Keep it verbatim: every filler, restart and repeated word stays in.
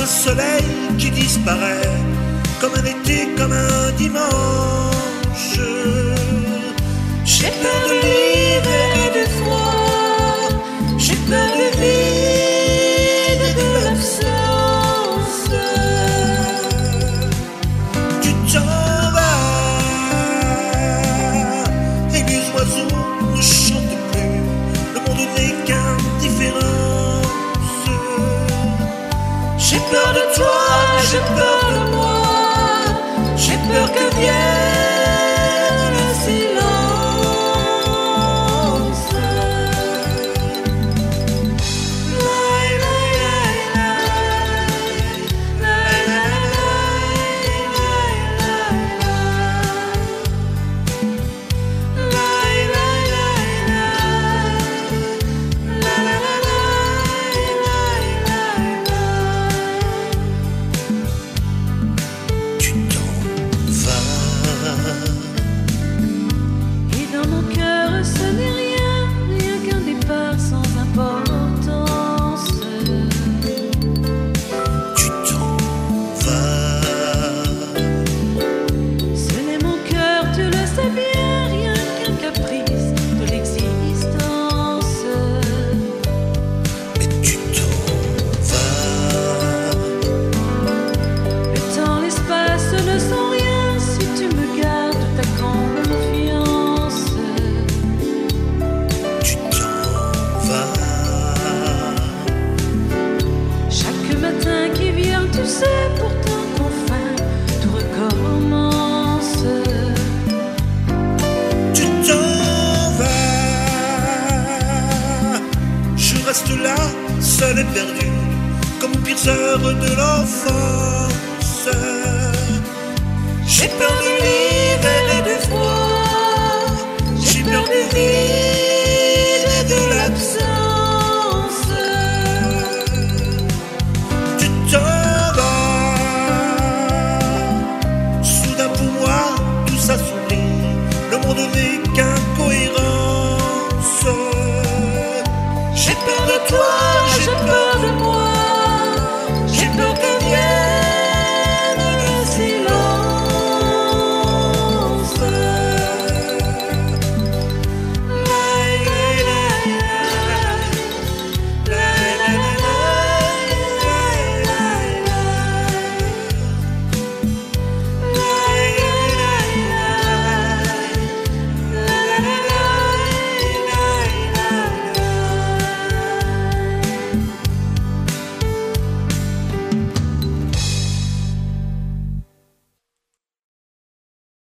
soleil qui disparaît, comme un été, comme un dimanche. J'ai peur de l'hiver et du froid, j'ai peur du vide et de l'absence. Tu t'en vas et les oiseaux ne chantent plus, le monde n'est qu'indifférence. J'ai peur de toi, j'ai peur de moi, j'ai peur que vienne le silence. Lai, lai, lai, lai, lai, lai, lai, lai, lai, lai, lai, tu t'en vas. Et dans mon cœur, ce n'est rien, rien qu'un départ sans importance. Tu t'en vas. Ce n'est mon cœur, tu le sais bien, rien qu'un caprice de l'existence. Mais tu t'en vas. Le temps, l'espace ne sont rien si tu me gardes ta confiance. Tu t'en vas. Chaque matin qui vient, tu sais pourtant qu'enfin tout recommence. Tu t'en vas. Je reste là, seul et perdu, comme aux pires heures de l'enfance. J'ai peur de l'hiver